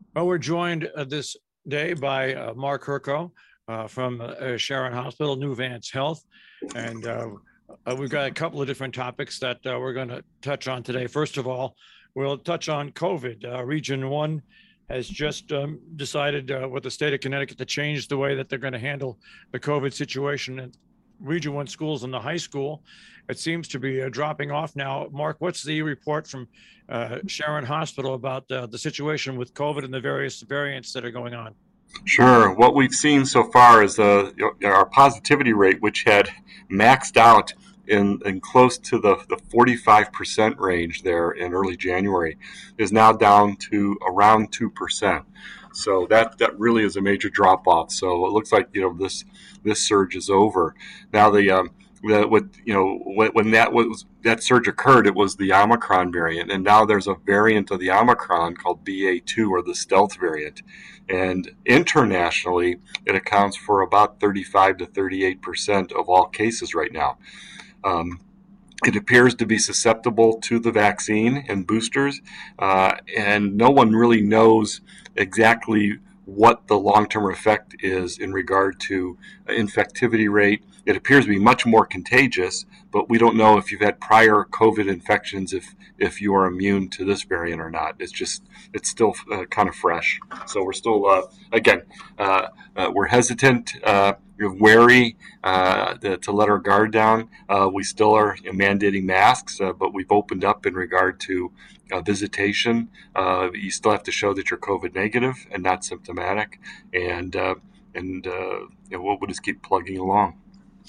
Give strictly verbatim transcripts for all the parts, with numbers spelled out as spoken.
Well, we're joined uh, this day by uh, Mark Herco uh, from uh, Sharon Hospital, New Vance Health. And uh, uh, we've got a couple of different topics that uh, we're going to touch on today. First of all, we'll touch on COVID. Uh, Region one has just um, decided uh, with the state of Connecticut to change the way that they're going to handle the COVID situation in Region one schools and the high school. It seems to be uh, dropping off now. Mark, what's the report from uh, Sharon Hospital about uh, the situation with COVID and the various variants that are going on? Sure. What we've seen so far is uh, our positivity rate, which had maxed out in, in close to the, the forty-five percent range there in early January, is now down to around two percent. So that, that really is a major drop off. So it looks like you know this this surge is over. Now the um, the, what you know when, when that was that surge occurred, it was the Omicron variant, and now there's a variant of the Omicron called B A two, or the stealth variant. And internationally, it accounts for about thirty-five to thirty-eight percent of all cases right now. Um, it appears to be susceptible to the vaccine and boosters, uh, and no one really knows exactly what the long term effect is in regard to infectivity rate. It appears to be much more contagious, but we don't know if you've had prior COVID infections, if if you are immune to this variant or not. It's just it's still uh, kind of fresh, so we're still uh, again uh, uh, we're hesitant. Uh, we're wary uh, to, to let our guard down. Uh, we still are mandating masks, uh, but we've opened up in regard to uh, visitation. Uh, you still have to show that you're COVID negative and not symptomatic, and uh, and uh, you know, we'll, we'll just keep plugging along.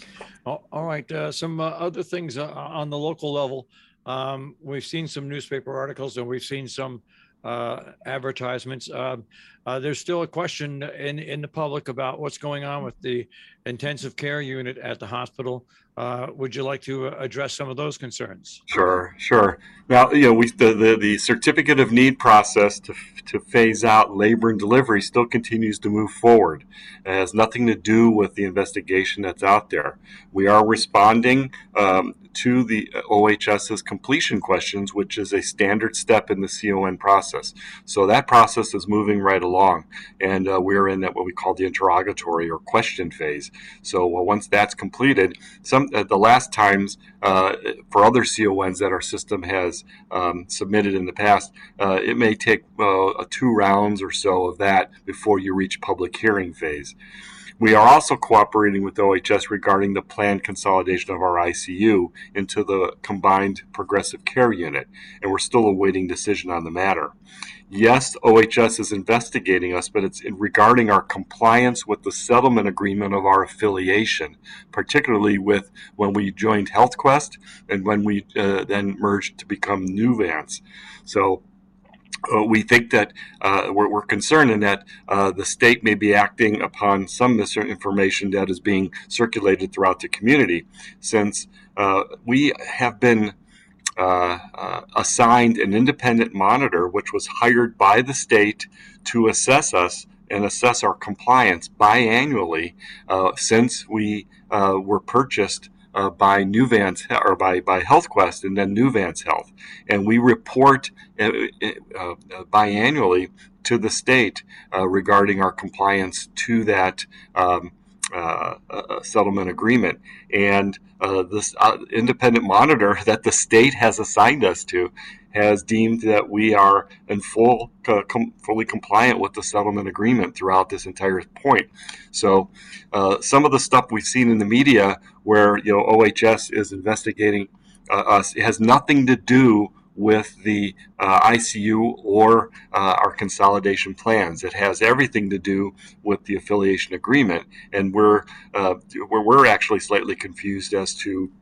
Oh, all right. Uh, some uh, other things uh, on the local level. Um, we've seen some newspaper articles and we've seen some uh, advertisements. Um, uh, there's still a question in, in the public about what's going on with the intensive care unit at the hospital. Uh, would you like to address some of those concerns? Sure, sure. Now, you know, we the, the, the certificate of need process to to phase out labor and delivery still continues to move forward. It has nothing to do with the investigation that's out there. We are responding um, to the OHS's completion questions, which is a standard step in the C O N process. So that process is moving right along, and uh, we're in that what we call the interrogatory or question phase. So uh, once that's completed, some uh, the last times uh, for other C O Ns that our system has um, submitted in the past, uh, it may take uh, two rounds or so of that before you reach public hearing phase. We are also cooperating with O H S regarding the planned consolidation of our I C U into the combined progressive care unit, and we're still awaiting decision on the matter. Yes, O H S is investigating us, but it's in regarding our compliance with the settlement agreement of our affiliation, particularly with when we joined HealthQuest and when we uh, then merged to become Nuvance. So uh, we think that uh, we're, we're, concerned in that uh, the state may be acting upon some misinformation that is being circulated throughout the community, since uh, we have been uh, uh, assigned an independent monitor, which was hired by the state to assess us and assess our compliance biannually uh, since we uh, were purchased uh, by Nuvance or by, by HealthQuest and then Nuvance Health. And we report uh, uh, biannually to the state uh, regarding our compliance to that um, uh, uh, settlement agreement. And uh, this uh, independent monitor that the state has assigned us to has deemed that we are in full, uh, com- fully compliant with the settlement agreement throughout this entire point. So, uh, some of the stuff we've seen in the media, where you know O H S is investigating uh, us, it has nothing to do with the uh, I C U or uh, our consolidation plans. It has everything to do with the affiliation agreement, and we're uh, we're, we're actually slightly confused as to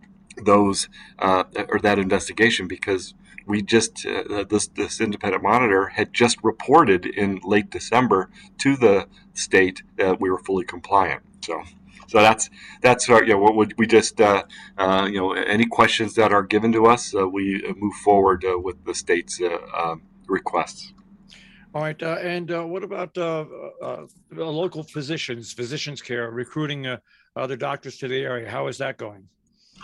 those uh, or that investigation, because we just uh, this this independent monitor had just reported in late December to the state that we were fully compliant. So. So that's that's our, you know what we just uh, uh, you know any questions that are given to us, uh, we move forward uh, with the state's uh, um, requests. All right. Uh, and uh, what about uh, uh, local physicians, physicians care, recruiting uh, other doctors to the area? How is that going?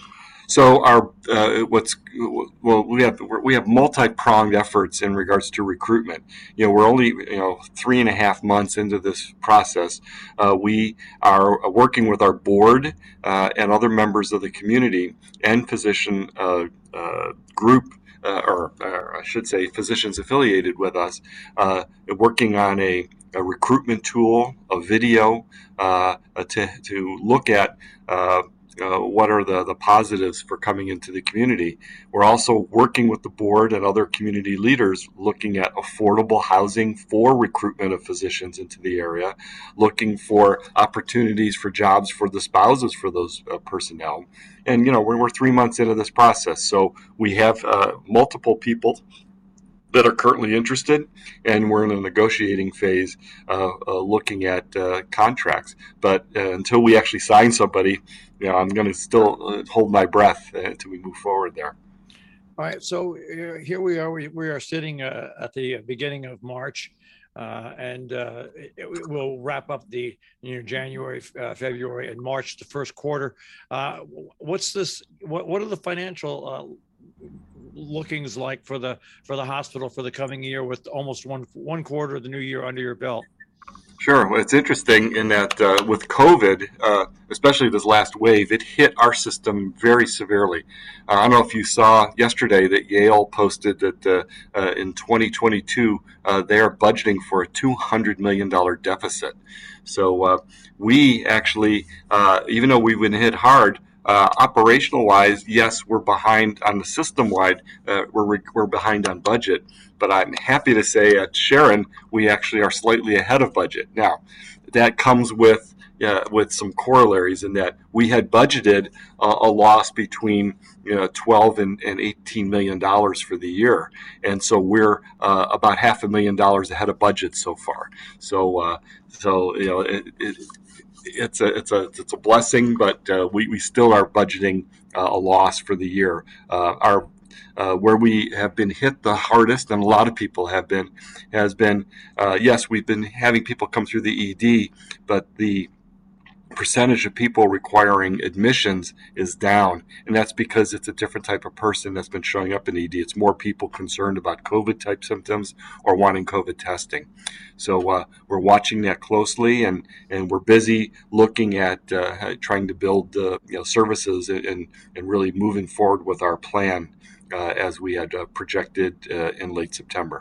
So our uh, what's well we have we have multi pronged efforts in regards to recruitment. You know we're only you know three and a half months into this process. Uh, we are working with our board uh, and other members of the community and physician uh, uh, group. Uh, or, or I should say, physicians affiliated with us, uh, working on a, a recruitment tool, a video uh, to to look at uh, uh, what are the, the positives for coming into the community. We're also working with the board and other community leaders looking at affordable housing for recruitment of physicians into the area, looking for opportunities for jobs for the spouses for those uh, personnel. And, you know, we're, we're three months into this process. So we have uh, multiple people that are currently interested, and we're in a negotiating phase uh, uh, looking at uh, contracts. But uh, until we actually sign somebody, you know, I'm going to still uh, hold my breath uh, until we move forward there. All right, so uh, here we are. We, we are sitting uh, at the beginning of March, uh, and uh, it, it will wrap up the you know January, uh, February, and March, the first quarter. Uh, what's this? What what are the financial uh, lookings like for the for the hospital for the coming year with almost one one quarter of the new year under your belt? Sure. Well, it's interesting in that uh, with COVID, uh, especially this last wave, it hit our system very severely. Uh, I don't know if you saw yesterday that Yale posted that uh, uh, in twenty twenty-two, uh, they are budgeting for a two hundred million dollars deficit. So uh, we actually, uh, even though we've been hit hard, uh, operational wise, yes, we're behind on the system wide. Uh, we're we're behind on budget, but I'm happy to say at Sharon we actually are slightly ahead of budget. Now, that comes with uh, with some corollaries in that we had budgeted uh, a loss between you know twelve and, and eighteen million dollars for the year, and so we're uh, about half a million dollars ahead of budget so far. So uh, so you know it, it, it's a it's a it's a blessing, but uh, we we still are budgeting uh, a loss for the year. Uh, our uh, where we have been hit the hardest, and a lot of people have been, has been uh, yes, we've been having people come through the E D, but the percentage of people requiring admissions is down, and that's because it's a different type of person that's been showing up in E D. It's more people concerned about COVID type symptoms or wanting COVID testing. So uh, we're watching that closely, and, and we're busy looking at uh, trying to build uh, you know services and, and really moving forward with our plan uh, as we had uh, projected uh, in late September.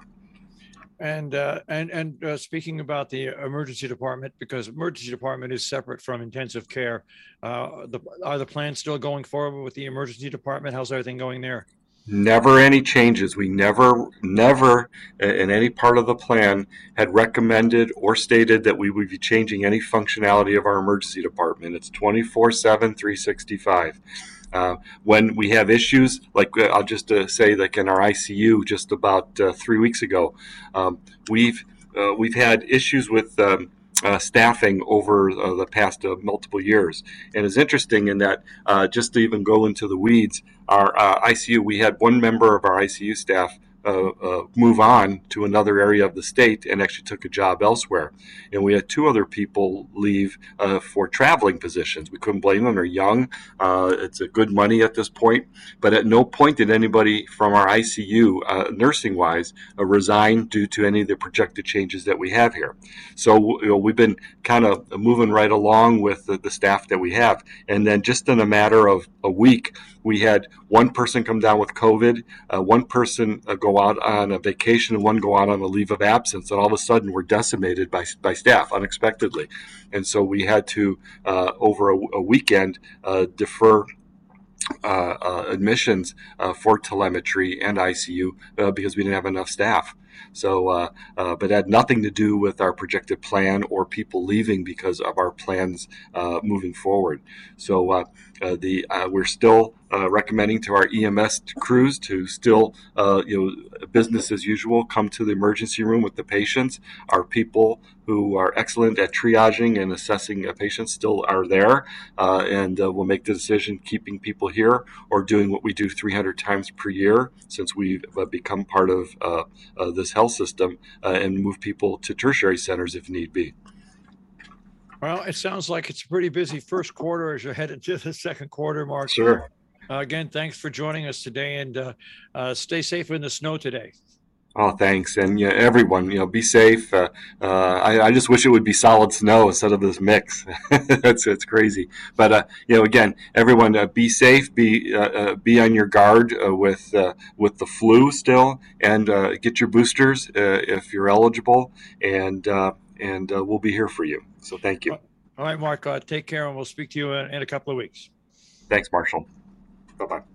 And uh, and and uh, speaking about the emergency department, because emergency department is separate from intensive care, uh, the, are the plans still going forward with the emergency department? How's everything going there? Never any changes. We never, never in any part of the plan had recommended or stated that we would be changing any functionality of our emergency department. It's twenty-four seven, three sixty-five. Uh, when we have issues, like uh, I'll just uh, say, like in our I C U just about uh, three weeks ago, um, we've uh, we've had issues with um, uh, staffing over uh, the past uh, multiple years, and it's interesting in that uh, just to even go into the weeds, our uh, I C U, we had one member of our I C U staff uh, uh, move on to another area of the state and actually took a job elsewhere. And we had two other people leave uh, for traveling positions. We couldn't blame them. They're young. Uh, it's a good money at this point. But at no point did anybody from our I C U, uh, nursing-wise, uh, resign due to any of the projected changes that we have here. So you know, we've been kind of moving right along with the, the staff that we have. And then just in a matter of a week, we had one person come down with COVID, uh, one person uh, go out on a vacation, and one go out on a leave of absence, and all of a sudden we're decimated by by staff unexpectedly, and so we had to uh, over a, a weekend uh, defer uh, uh, admissions uh, for telemetry and I C U uh, because we didn't have enough staff. So, uh, uh, but it had nothing to do with our projected plan or people leaving because of our plans uh, moving forward. So, uh, uh, the uh, we're still uh, recommending to our E M S crews to still, uh, you know, business as usual. Come to the emergency room with the patients. Our people who are excellent at triaging and assessing patients still are there, uh, and uh, we'll make the decision keeping people here or doing what we do three hundred times per year since we've uh, become part of uh, uh, this health system uh, and move people to tertiary centers if need be. Well, it sounds like it's a pretty busy first quarter as you're headed to the second quarter, Mark. Sure. Uh, again, thanks for joining us today, and uh, uh, stay safe in the snow today. Oh, thanks, and yeah, everyone, you know, be safe. Uh, uh, I, I just wish it would be solid snow instead of this mix. That's it's crazy, but uh, you know, again, everyone, uh, be safe. Be uh, uh, be on your guard uh, with uh, with the flu still, and uh, get your boosters uh, if you're eligible, and uh, and uh, we'll be here for you. So thank you. All right, Mark, uh, take care, and we'll speak to you in, in a couple of weeks. Thanks, Marshall. Bye bye.